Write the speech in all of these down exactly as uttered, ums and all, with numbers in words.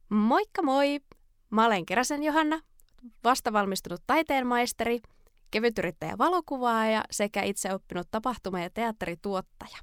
Moikka moi! Mä olen Keräsen Johanna, vastavalmistunut taiteenmaisteri, kevytyrittäjä valokuvaaja sekä itse oppinut tapahtuma- ja teatterituottaja.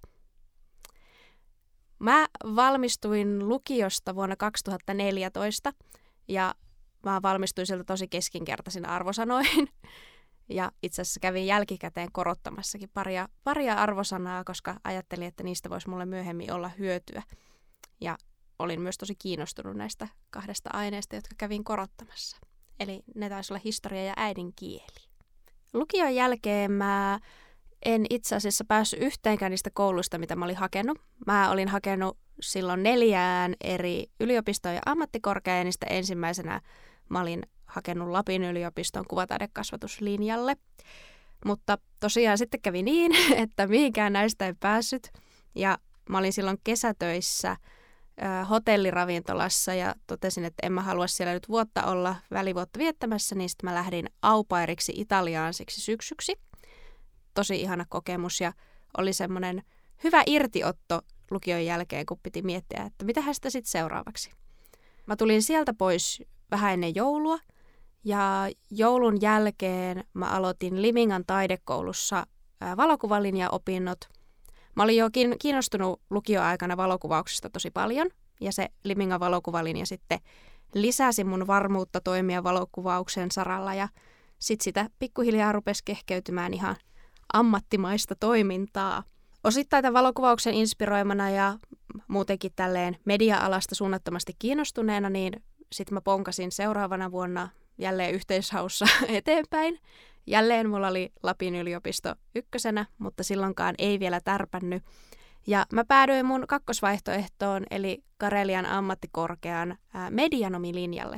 Mä valmistuin lukiosta vuonna kaksituhattaneljätoista ja mä valmistuin sieltä tosi keskinkertaisin arvosanoin. Ja itse asiassa kävin jälkikäteen korottamassakin paria, paria arvosanaa, koska ajattelin, että niistä voisi mulle myöhemmin olla hyötyä. Ja olin myös tosi kiinnostunut näistä kahdesta aineesta, jotka kävin korottamassa. Eli ne taisi olla historia ja äidinkieli. Lukion jälkeen mä en itse asiassa päässyt yhteenkään niistä kouluista, mitä mä olin hakenut. Mä olin hakenut silloin neljään eri yliopistoon ja ammattikorkeaan, ja niistä ensimmäisenä mä olin hakenut Lapin yliopiston kuvataidekasvatuslinjalle. Mutta tosiaan sitten kävi niin, että mihinkään näistä ei päässyt. Ja mä olin silloin kesätöissä äh, hotelliravintolassa ja totesin, että en mä halua siellä nyt vuotta olla välivuotta viettämässä, niin sitten mä lähdin au pairiksi Italiaan siksi syksyksi. Tosi ihana kokemus ja oli semmoinen hyvä irtiotto lukion jälkeen, kun piti miettiä, että mitähän sitä sitten seuraavaksi. Mä tulin sieltä pois vähän ennen joulua ja joulun jälkeen mä aloitin Limingan taidekoulussa valokuvalinjaopinnot. Mä olin jo kiinnostunut lukioaikana valokuvauksesta tosi paljon ja se Limingan valokuvalinja sitten lisäsi mun varmuutta toimia valokuvauksen saralla ja sitten sitä pikkuhiljaa rupesi kehkeytymään ihan ammattimaista toimintaa. Osittain tämän valokuvauksen inspiroimana ja muutenkin tälleen media-alasta suunnattomasti kiinnostuneena, niin sitten mä ponkasin seuraavana vuonna jälleen yhteishaussa eteenpäin. Jälleen mulla oli Lapin yliopisto ykkösenä, mutta silloinkaan ei vielä tärpännyt. Ja mä päädyin mun kakkosvaihtoehtoon, eli Karelian ammattikorkean ää, medianomilinjalle.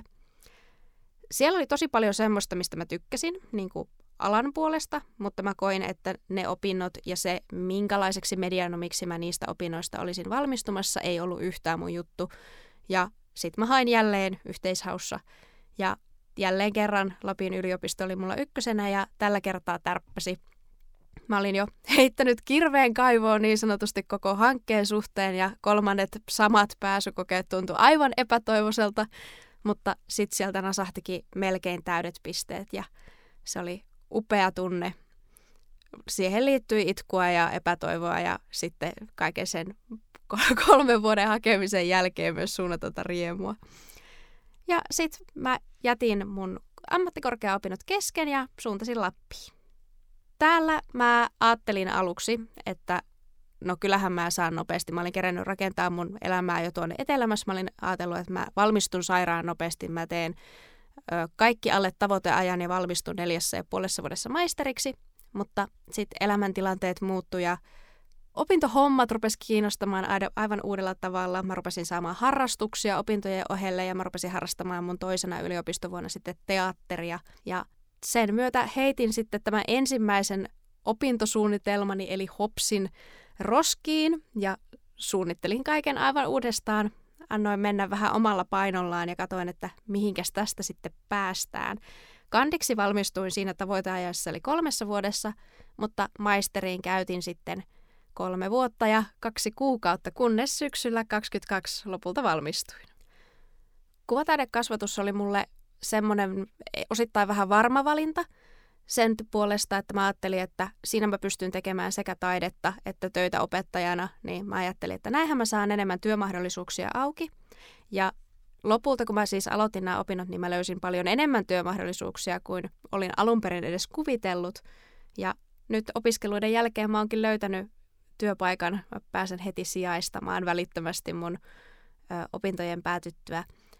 Siellä oli tosi paljon semmoista, mistä mä tykkäsin, niin kuin alan puolesta, mutta mä koin, että ne opinnot ja se, minkälaiseksi medianomiksi mä niistä opinnoista olisin valmistumassa, ei ollut yhtään mun juttu. Ja sit mä hain jälleen yhteishaussa ja jälleen kerran Lapin yliopisto oli mulla ykkösenä ja tällä kertaa tärppäsi. Mä olin jo heittänyt kirveen kaivoon niin sanotusti koko hankkeen suhteen ja kolmannet samat pääsykokeet tuntui aivan epätoivoiselta, mutta sitten sieltä nasahtikin melkein täydet pisteet ja se oli upea tunne. Siihen liittyi itkua ja epätoivoa ja sitten kaiken sen kolmen vuoden hakemisen jälkeen myös suunnatonta riemua. Ja sitten mä jätin mun ammattikorkea-opinnot kesken ja suuntasin Lappiin. Täällä mä ajattelin aluksi, että no kyllähän mä saan nopeasti. Mä olin kerännyt rakentaa mun elämää jo tuonne etelämässä. Mä olin ajatellut, että mä valmistun sairaan nopeasti. Mä teen ö, kaikki alle tavoiteajan ja valmistun neljässä ja puolessa vuodessa maisteriksi. Mutta sitten elämäntilanteet muuttui ja opintohommat rupesi kiinnostamaan aivan uudella tavalla. Mä rupesin saamaan harrastuksia opintojen ohelle ja mä rupesin harrastamaan mun toisena yliopistovuonna sitten teatteria. Ja sen myötä heitin sitten tämän ensimmäisen opintosuunnitelmani eli hopsin roskiin ja suunnittelin kaiken aivan uudestaan. Annoin mennä vähän omalla painollaan ja katsoin, että mihinkäs tästä sitten päästään. Kandiksi valmistuin siinä tavoiteajassa eli kolmessa vuodessa, mutta maisteriin käytin sitten kolme vuotta ja kaksi kuukautta, kunnes syksyllä kaksikymmentäkaksi lopulta valmistuin. Kuvataidekasvatus oli mulle semmoinen osittain vähän varma valinta sen puolesta, että mä ajattelin, että siinä mä pystyn tekemään sekä taidetta että töitä opettajana, niin mä ajattelin, että näinhän mä saan enemmän työmahdollisuuksia auki. Ja lopulta, kun mä siis aloitin nämä opinnot, niin mä löysin paljon enemmän työmahdollisuuksia kuin olin alun perin edes kuvitellut. Ja nyt opiskeluiden jälkeen mä oonkin löytänyt työpaikan, mä pääsen heti sijaistamaan välittömästi mun ö, opintojen päätyttyä.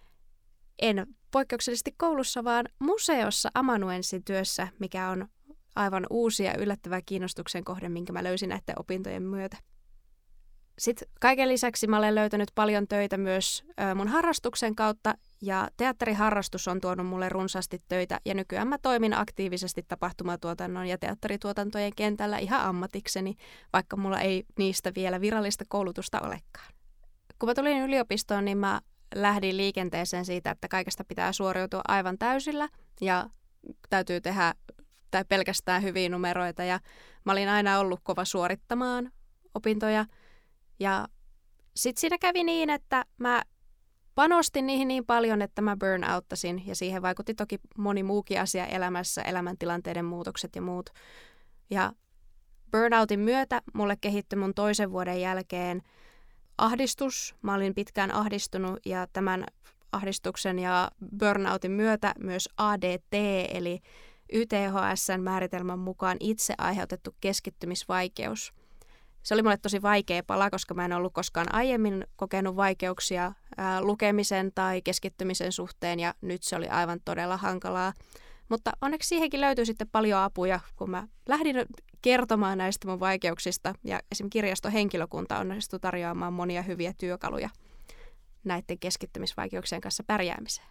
En poikkeuksellisesti koulussa, vaan museossa amanuenssityössä, mikä on aivan uusi ja yllättävä kiinnostuksen kohde, minkä mä löysin näiden opintojen myötä. Sitten kaiken lisäksi mä olen löytänyt paljon töitä myös ö, mun harrastuksen kautta, ja teatteriharrastus on tuonut mulle runsaasti töitä, ja nykyään mä toimin aktiivisesti tapahtumatuotannon ja teatterituotantojen kentällä ihan ammatikseni, vaikka mulla ei niistä vielä virallista koulutusta olekaan. Kun mä tulin yliopistoon, niin mä lähdin liikenteeseen siitä, että kaikesta pitää suoriutua aivan täysillä, ja täytyy tehdä tai pelkästään hyviä numeroita, ja mä olin aina ollut kova suorittamaan opintoja, ja sitten siinä kävi niin, että mä panostin niihin niin paljon, että mä burnouttasin ja siihen vaikutti toki moni muukin asia elämässä, elämäntilanteiden muutokset ja muut. Ja burnoutin myötä mulle kehittyi mun toisen vuoden jälkeen ahdistus. Mä olin pitkään ahdistunut ja tämän ahdistuksen ja burnoutin myötä myös A D T eli Y T H S:n määritelmän mukaan itse aiheutettu keskittymisvaikeus. Se oli mulle tosi vaikea pala, koska mä en ollut koskaan aiemmin kokenut vaikeuksia ää, lukemisen tai keskittymisen suhteen ja nyt se oli aivan todella hankalaa. Mutta onneksi siihenkin löytyi sitten paljon apuja, kun mä lähdin kertomaan näistä mun vaikeuksista ja esimerkiksi kirjaston henkilökunta onnistui tarjoamaan monia hyviä työkaluja näiden keskittymisvaikeuksien kanssa pärjäämiseen.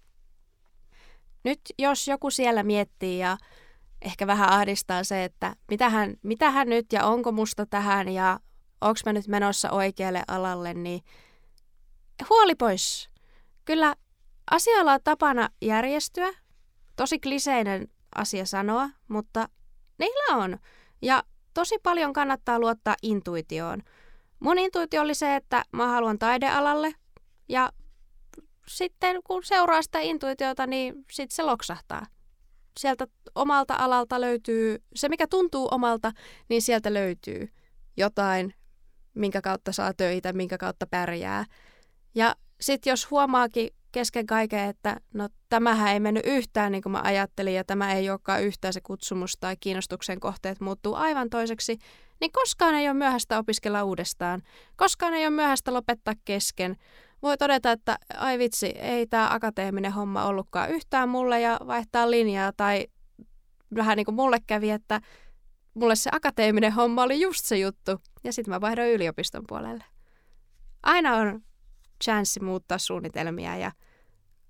Nyt jos joku siellä miettii ja ehkä vähän ahdistaa se, että mitähän, mitähän nyt ja onko musta tähän ja onko mä nyt menossa oikealle alalle, niin huoli pois. Kyllä asialla on tapana järjestyä. Tosi kliseinen asia sanoa, mutta niillä on. Ja tosi paljon kannattaa luottaa intuitioon. Mun intuitio oli se, että mä haluan taidealalle ja sitten kun seuraa sitä intuitiota, niin sitten se loksahtaa. Sieltä omalta alalta löytyy, se mikä tuntuu omalta, niin sieltä löytyy jotain, minkä kautta saa töitä, minkä kautta pärjää. Ja sitten jos huomaakin kesken kaiken, että no tämähän ei mennyt yhtään niin kuin mä ajattelin ja tämä ei olekaan yhtään se kutsumus tai kiinnostuksen kohteet muuttuu aivan toiseksi, niin koskaan ei ole myöhäistä opiskella uudestaan. Koskaan ei ole myöhäistä lopettaa kesken. Voi todeta, että ai vitsi, ei tämä akateeminen homma ollutkaan yhtään mulle ja vaihtaa linjaa. Tai vähän niin kuin mulle kävi, että mulle se akateeminen homma oli just se juttu. Ja sitten mä vaihdoin yliopiston puolelle. Aina on chanssi muuttaa suunnitelmia ja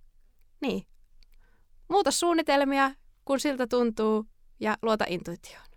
niin. Muuta suunnitelmia, kun siltä tuntuu ja luota intuitioon.